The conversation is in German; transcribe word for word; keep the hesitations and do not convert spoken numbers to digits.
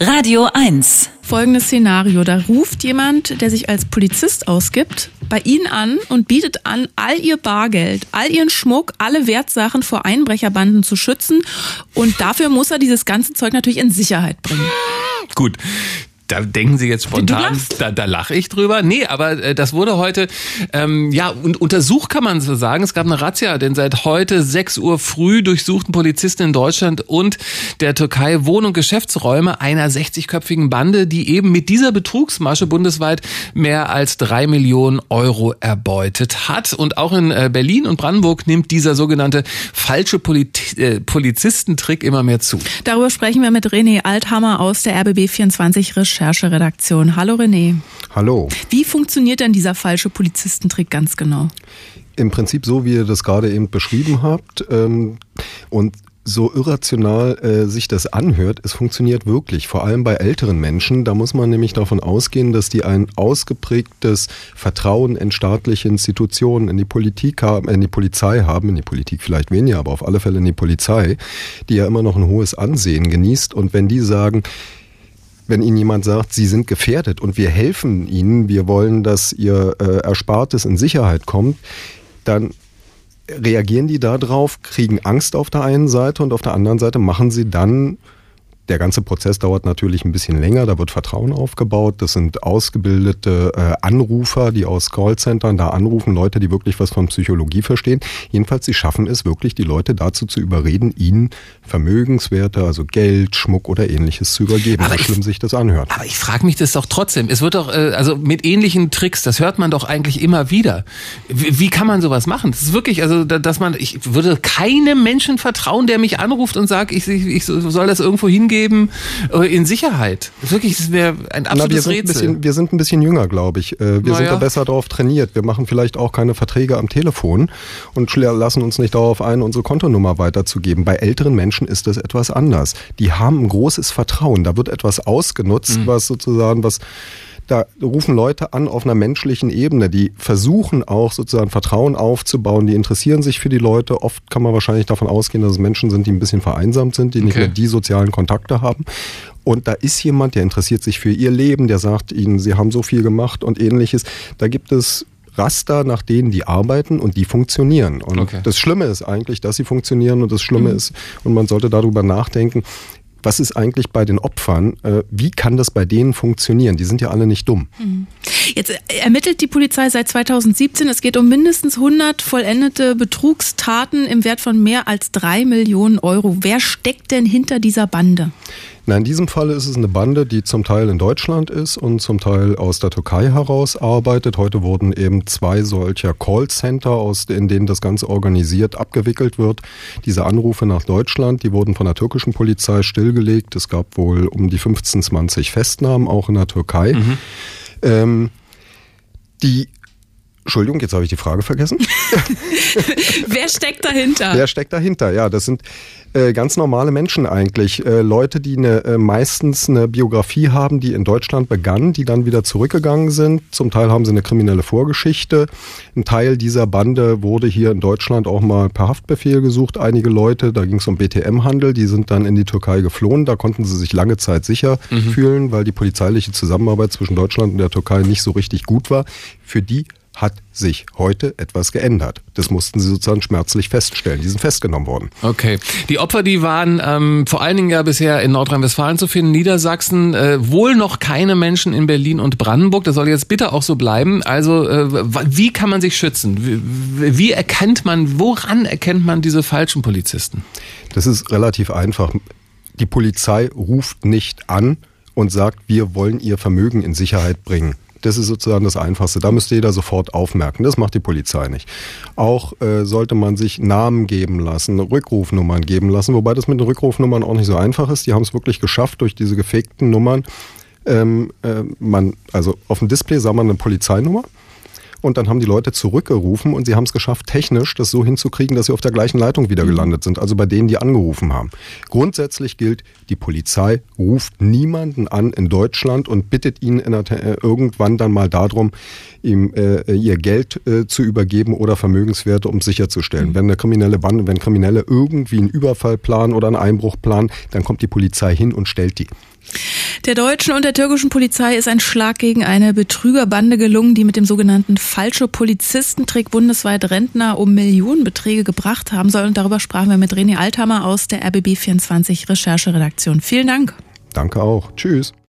Radio eins. Folgendes Szenario, da ruft jemand, der sich als Polizist ausgibt, bei Ihnen an und bietet an, all Ihr Bargeld, all Ihren Schmuck, alle Wertsachen vor Einbrecherbanden zu schützen, und dafür muss er dieses ganze Zeug natürlich in Sicherheit bringen. Gut. Da denken Sie jetzt spontan, da, da lache ich drüber. Nee, aber äh, das wurde heute, ähm, ja, und untersucht kann man so sagen. Es gab eine Razzia, denn seit heute sechs Uhr früh durchsuchten Polizisten in Deutschland und der Türkei Wohn- und Geschäftsräume einer sechzigköpfigen Bande, die eben mit dieser Betrugsmasche bundesweit mehr als drei Millionen Euro erbeutet hat. Und auch in äh, Berlin und Brandenburg nimmt dieser sogenannte falsche Polit- äh, Polizistentrick immer mehr zu. Darüber sprechen wir mit René Althammer aus der R B B vierundzwanzig Recherche. Rechercheredaktion. Hallo René. Hallo. Wie funktioniert denn dieser falsche Polizistentrick ganz genau? Im Prinzip so, wie ihr das gerade eben beschrieben habt. Ähm, und so irrational äh, sich das anhört, es funktioniert wirklich, vor allem bei älteren Menschen. Da muss man nämlich davon ausgehen, dass die ein ausgeprägtes Vertrauen in staatliche Institutionen, in die Politik haben, in die Polizei haben, in die Politik vielleicht weniger, aber auf alle Fälle in die Polizei, die ja immer noch ein hohes Ansehen genießt. Und wenn die sagen, wenn Ihnen jemand sagt, Sie sind gefährdet und wir helfen Ihnen, wir wollen, dass Ihr äh, Erspartes in Sicherheit kommt, dann reagieren die darauf, kriegen Angst auf der einen Seite und auf der anderen Seite machen sie dann, der ganze Prozess dauert natürlich ein bisschen länger, da wird Vertrauen aufgebaut, das sind ausgebildete äh, Anrufer, die aus Callcentern da anrufen, Leute, die wirklich was von Psychologie verstehen. Jedenfalls, sie schaffen es wirklich, die Leute dazu zu überreden, ihnen Vermögenswerte, also Geld, Schmuck oder Ähnliches zu übergeben, so schlimm sich das anhört. Aber ich frage mich das doch trotzdem, es wird doch, äh, also mit ähnlichen Tricks, das hört man doch eigentlich immer wieder. Wie, wie kann man sowas machen? Das ist wirklich, also dass man, ich würde keinem Menschen vertrauen, der mich anruft und sagt, ich, ich, ich soll das irgendwo hingeben, in Sicherheit. Wirklich, das wäre ein absolutes Na, wir sind Rätsel. Ein bisschen, wir sind ein bisschen jünger, glaube ich. Wir Na sind ja. da besser darauf trainiert. Wir machen vielleicht auch keine Verträge am Telefon und lassen uns nicht darauf ein, unsere Kontonummer weiterzugeben. Bei älteren Menschen ist das etwas anders. Die haben ein großes Vertrauen. Da wird etwas ausgenutzt, mhm. was sozusagen, was da rufen Leute an auf einer menschlichen Ebene, die versuchen auch sozusagen Vertrauen aufzubauen, die interessieren sich für die Leute. Oft kann man wahrscheinlich davon ausgehen, dass es Menschen sind, die ein bisschen vereinsamt sind, die nicht okay. mehr die sozialen Kontakte haben. Und da ist jemand, der interessiert sich für ihr Leben, der sagt ihnen, sie haben so viel gemacht und Ähnliches. Da gibt es Raster, nach denen die arbeiten und die funktionieren. Und okay. das Schlimme ist eigentlich, dass sie funktionieren und das Schlimme mhm. ist, und man sollte darüber nachdenken, was ist eigentlich bei den Opfern, äh, wie kann das bei denen funktionieren? Die sind ja alle nicht dumm. Jetzt ermittelt die Polizei seit zweitausendsiebzehn. Es geht um mindestens hundert vollendete Betrugstaten im Wert von mehr als drei Millionen Euro. Wer steckt denn hinter dieser Bande? Na, in diesem Fall ist es eine Bande, die zum Teil in Deutschland ist und zum Teil aus der Türkei heraus arbeitet. Heute wurden eben zwei solcher Callcenter, aus in denen das Ganze organisiert abgewickelt wird. Diese Anrufe nach Deutschland, die wurden von der türkischen Polizei stillgelegt. Es gab wohl um die fünfzehn, zwanzig Festnahmen, auch in der Türkei. Mhm. Ähm, die Entschuldigung, jetzt habe ich die Frage vergessen. Wer steckt dahinter? Wer steckt dahinter? Ja, das sind äh, ganz normale Menschen eigentlich. Äh, Leute, die eine, äh, meistens eine Biografie haben, die in Deutschland begann, die dann wieder zurückgegangen sind. Zum Teil haben sie eine kriminelle Vorgeschichte. Ein Teil dieser Bande wurde hier in Deutschland auch mal per Haftbefehl gesucht. Einige Leute, da ging es um B T M-Handel, die sind dann in die Türkei geflohen. Da konnten sie sich lange Zeit sicher mhm. fühlen, weil die polizeiliche Zusammenarbeit zwischen Deutschland und der Türkei nicht so richtig gut war. Für die hat sich heute etwas geändert. Das mussten sie sozusagen schmerzlich feststellen. Die sind festgenommen worden. Okay. Die Opfer, die waren ähm, vor allen Dingen ja bisher in Nordrhein-Westfalen zu finden, Niedersachsen, äh, wohl noch keine Menschen in Berlin und Brandenburg. Das soll jetzt bitte auch so bleiben. Also äh, wie kann man sich schützen? Wie, wie erkennt man, woran erkennt man diese falschen Polizisten? Das ist relativ einfach. Die Polizei ruft nicht an und sagt, wir wollen ihr Vermögen in Sicherheit bringen. Das ist sozusagen das Einfachste. Da müsste jeder sofort aufmerken. Das macht die Polizei nicht. Auch äh, sollte man sich Namen geben lassen, Rückrufnummern geben lassen, wobei das mit den Rückrufnummern auch nicht so einfach ist. Die haben es wirklich geschafft, durch diese gefakten Nummern, ähm, äh, man, also auf dem Display sah man eine Polizeinummer. Und dann haben die Leute zurückgerufen und sie haben es geschafft, technisch das so hinzukriegen, dass sie auf der gleichen Leitung wieder gelandet sind. Also bei denen, die angerufen haben. Grundsätzlich gilt, die Polizei ruft niemanden an in Deutschland und bittet ihn in der, äh, irgendwann dann mal darum, ihm äh, ihr Geld äh, zu übergeben oder Vermögenswerte, um sicherzustellen. Mhm. Wenn eine kriminelle Bande, wenn Kriminelle irgendwie einen Überfall planen oder einen Einbruch planen, dann kommt die Polizei hin und stellt die. Der deutschen und der türkischen Polizei ist ein Schlag gegen eine Betrügerbande gelungen, die mit dem sogenannten falsche Polizistentrick bundesweit Rentner um Millionenbeträge gebracht haben soll. Und darüber sprachen wir mit René Althammer aus der R B B vierundzwanzig Rechercheredaktion. Vielen Dank. Danke auch. Tschüss.